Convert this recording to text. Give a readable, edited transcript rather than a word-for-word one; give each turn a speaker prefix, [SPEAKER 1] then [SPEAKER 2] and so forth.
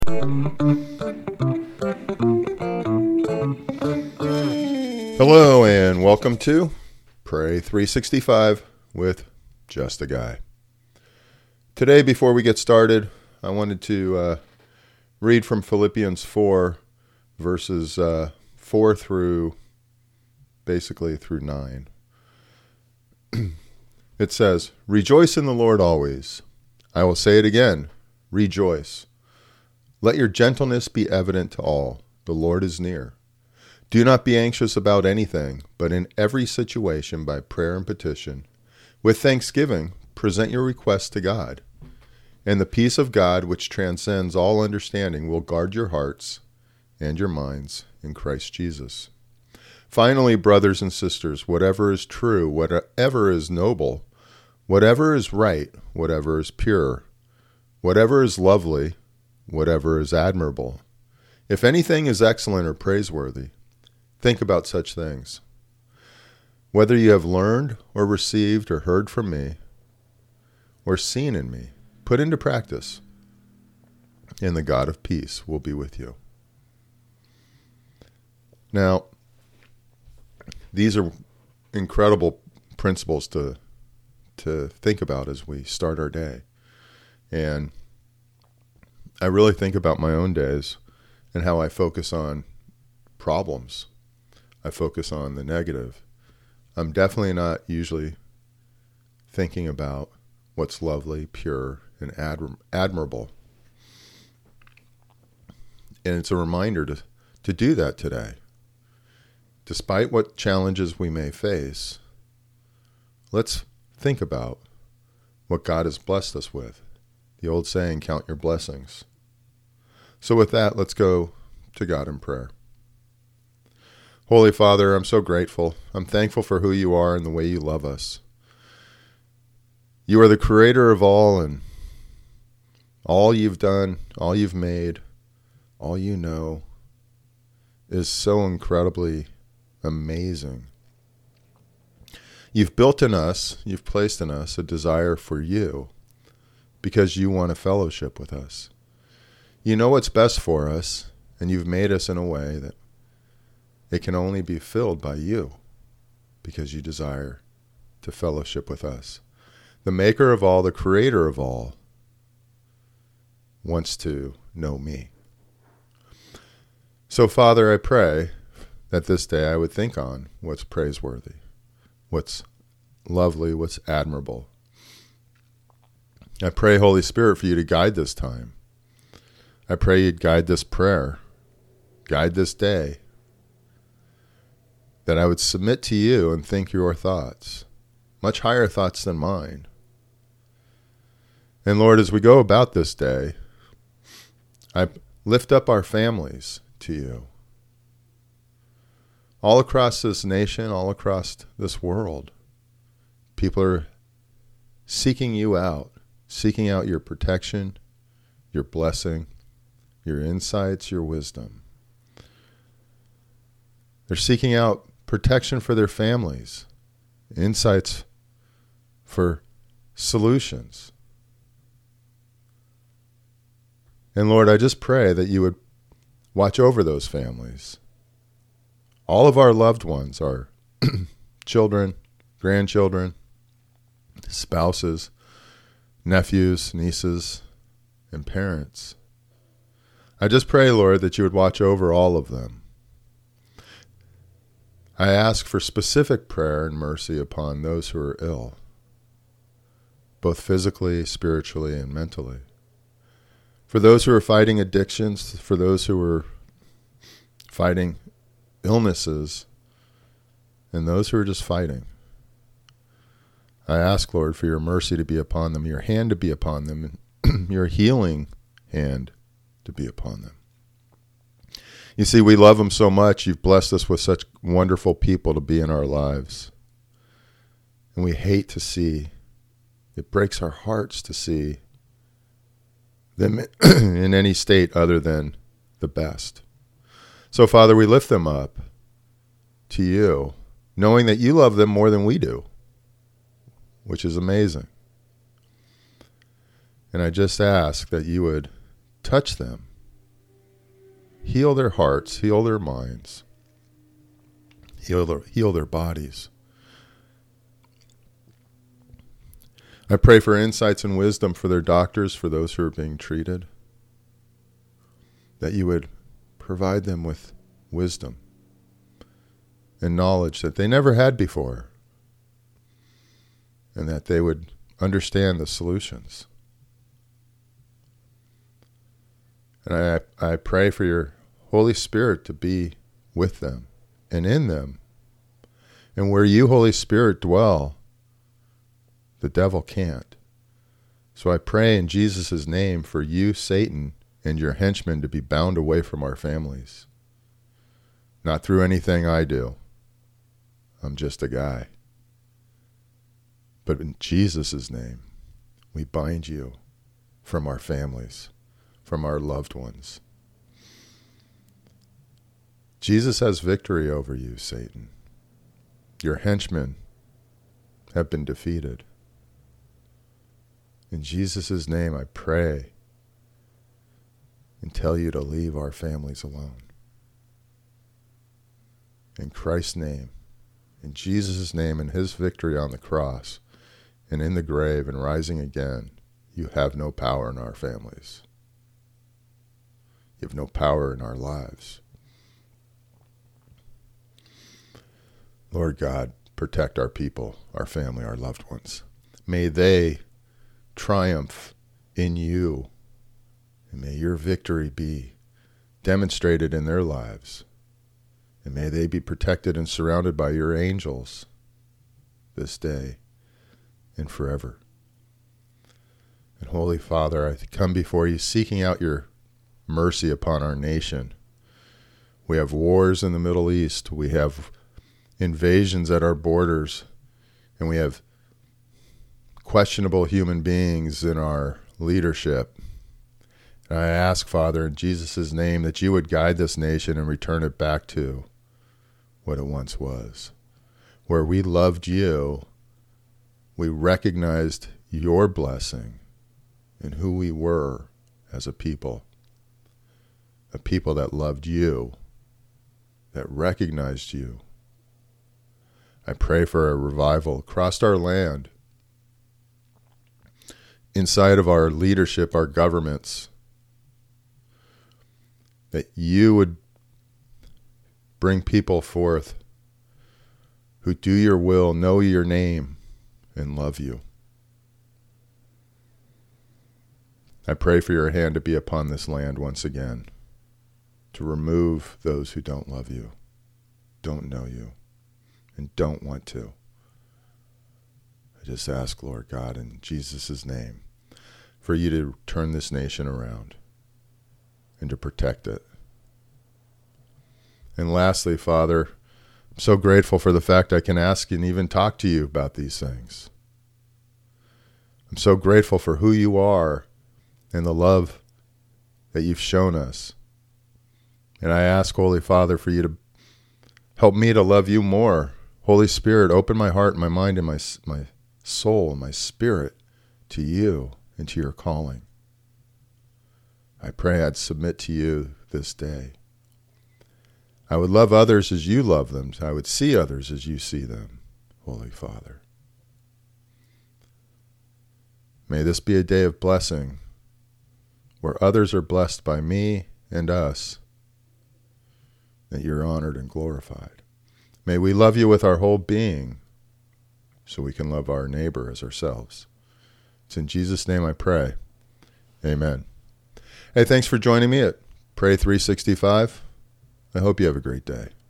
[SPEAKER 1] Hello and welcome to Pray 365 with Just a Guy. Today, before we get started, I wanted to read from Philippians 4, verses 4 through 9. It says, "Rejoice in the Lord always. I will say it again, rejoice. Let your gentleness be evident to all. The Lord is near. Do not be anxious about anything, but in every situation by prayer and petition, with thanksgiving, present your requests to God. And the peace of God, which transcends all understanding, will guard your hearts and your minds in Christ Jesus. Finally, brothers and sisters, whatever is true, whatever is noble, whatever is right, whatever is pure, whatever is lovely, whatever is admirable, if anything is excellent or praiseworthy, think about such things. Whether you have learned or received or heard from me or seen in me, put into practice, and the God of peace will be with you." Now, these are incredible principles to think about as we start our day. And I really think about my own days and how I focus on problems. I focus on the negative. I'm definitely not usually thinking about what's lovely, pure, and admirable. And it's a reminder to do that today. Despite what challenges we may face, let's think about what God has blessed us with. The old saying, count your blessings. So with that, let's go to God in prayer. Holy Father, I'm so grateful. I'm thankful for who you are and the way you love us. You are the creator of all, and all you've done, all you've made, all you know is so incredibly amazing. You've built in us, you've placed in us a desire for you because you want a fellowship with us. You know what's best for us, and you've made us in a way that it can only be filled by you because you desire to fellowship with us. The maker of all, the creator of all, wants to know me. So, Father, I pray that this day I would think on what's praiseworthy, what's lovely, what's admirable. I pray, Holy Spirit, for you to guide this time. I pray you'd guide this prayer, guide this day, that I would submit to you and think your thoughts, much higher thoughts than mine. And Lord, as we go about this day, I lift up our families to you. All across this nation, all across this world, people are seeking you out, seeking out your protection, your blessing, your insights, your wisdom. They're seeking out protection for their families, insights for solutions. And Lord, I just pray that you would watch over those families. All of our loved ones, our children, grandchildren, spouses, nephews, nieces, and parents. I just pray, Lord, that you would watch over all of them. I ask for specific prayer and mercy upon those who are ill, both physically, spiritually, and mentally. For those who are fighting addictions, for those who are fighting illnesses, and those who are just fighting. I ask, Lord, for your mercy to be upon them, your hand to be upon them, and your healing hand to be upon them. You see, we love them so much. You've blessed us with such wonderful people to be in our lives. And we hate to see, it breaks our hearts to see them in any state other than the best. So, Father, we lift them up to you, knowing that you love them more than we do, which is amazing. And I just ask that you would touch them Heal their hearts, heal their minds, heal their bodies. I pray for insights and wisdom for their doctors, for those who are being treated, that you would provide them with wisdom and knowledge that they never had before, and that they would understand the solutions. And I pray for your Holy Spirit to be with them and in them. And where you, Holy Spirit, dwell, the devil can't. So I pray in Jesus' name for you, Satan, and your henchmen to be bound away from our families. Not through anything I do. I'm just a guy. But in Jesus' name, we bind you from our families, from our loved ones. Jesus has victory over you, Satan. Your henchmen have been defeated. In Jesus' name, I pray and tell you to leave our families alone. In Christ's name, in Jesus' name, and his victory on the cross and in the grave and rising again, you have no power in our families. You have no power in our lives. Lord God, protect our people, our family, our loved ones. May they triumph in you, and may your victory be demonstrated in their lives. And may they be protected and surrounded by your angels this day and forever. And Holy Father, I come before you seeking out your mercy upon our nation. We have wars in the Middle East. We have invasions at our borders. And we have questionable human beings in our leadership. And I ask, Father, in Jesus' name, that you would guide this nation and return it back to what it once was, where we loved you, we recognized your blessing in who we were as a people that loved you, that recognized you. I pray for a revival across our land, inside of our leadership, our governments, that you would bring people forth who do your will, know your name, and love you. I pray for your hand to be upon this land once again, to remove those who don't love you, don't know you, and don't want to. I just ask, Lord God, in Jesus' name, for you to turn this nation around and to protect it. And lastly, Father, I'm so grateful for the fact I can ask and even talk to you about these things. I'm so grateful for who you are and the love that you've shown us. And I ask, Holy Father, for you to help me to love you more. Holy Spirit, open my heart and my mind and my soul and my spirit to you and to your calling. I pray I'd submit to you this day. I would love others as you love them. I would see others as you see them, Holy Father. May this be a day of blessing where others are blessed by me and us, that you're honored and glorified. May we love you with our whole being so we can love our neighbor as ourselves. It's in Jesus' name I pray. Amen. Hey, thanks for joining me at Pray 365. I hope you have a great day.